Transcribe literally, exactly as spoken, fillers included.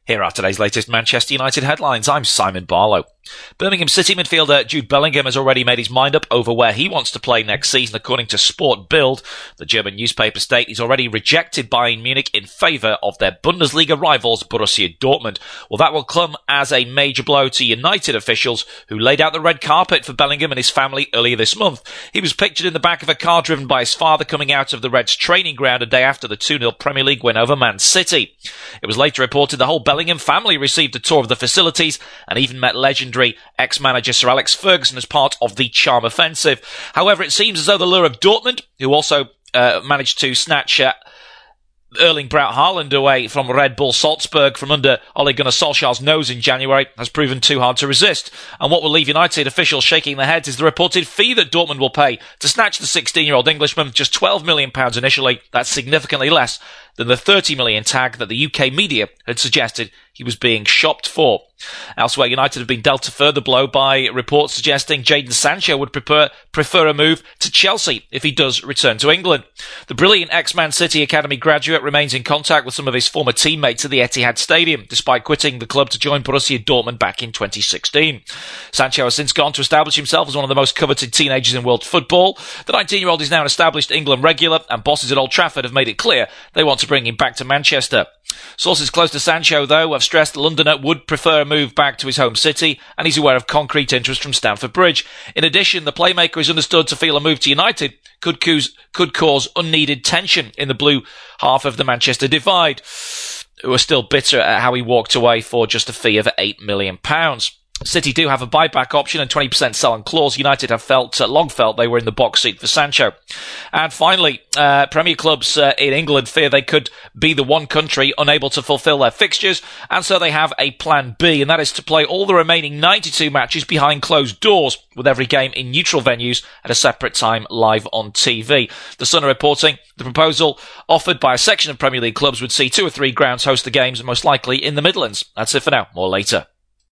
Here are today's latest Manchester United headlines. I'm Simon Barlow. Birmingham City midfielder Jude Bellingham has already made his mind up over where he wants to play next season, according to Sport Bild. The German newspaper state he's already rejected Bayern Munich in favour of their Bundesliga rivals Borussia Dortmund. Well, that will come as a major blow to United officials who laid out the red carpet for Bellingham and his family earlier this month. He was pictured in the back of a car driven by his father coming out of the Reds training ground a day after the two nil Premier League win over Man City. It was later reported the whole Bellingham family received a tour of the facilities and even met legendary ex-manager Sir Alex Ferguson as part of the charm offensive. However, it seems as though the lure of Dortmund, who also uh, managed to snatch uh, Erling Braut Haaland away from Red Bull Salzburg from under Ole Gunnar Solskjaer's nose in January, has proven too hard to resist. And what will leave United officials shaking their heads is the reported fee that Dortmund will pay to snatch the sixteen-year-old Englishman, just twelve million pounds initially. That's significantly less than the thirty million pounds tag that the U K media had suggested he was being shopped for. Elsewhere, United have been dealt a further blow by reports suggesting Jadon Sancho would prefer, prefer a move to Chelsea if he does return to England. The brilliant ex-Man City Academy graduate remains in contact with some of his former teammates at the Etihad Stadium, despite quitting the club to join Borussia Dortmund back in twenty sixteen. Sancho has since gone to establish himself as one of the most coveted teenagers in world football. The nineteen-year-old is now an established England regular, and bosses at Old Trafford have made it clear they want to bring him back to Manchester. Sources close to Sancho, though, have stressed the Londoner would prefer a move back to his home city, and he's aware of concrete interest from Stamford Bridge. In addition, the playmaker is understood to feel a move to United could cause, could cause unneeded tension in the blue half of the Manchester divide, who are still bitter at how he walked away for just a fee of eight million pounds. City do have a buyback option and twenty percent sell-on clause. United have felt, uh, long felt they were in the box seat for Sancho. And finally, uh, Premier clubs uh, in England fear they could be the one country unable to fulfil their fixtures, and so they have a plan B, and that is to play all the remaining ninety-two matches behind closed doors, with every game in neutral venues at a separate time live on T V. The Sun are reporting the proposal offered by a section of Premier League clubs would see two or three grounds host the games, most likely in the Midlands. That's it for now. More later.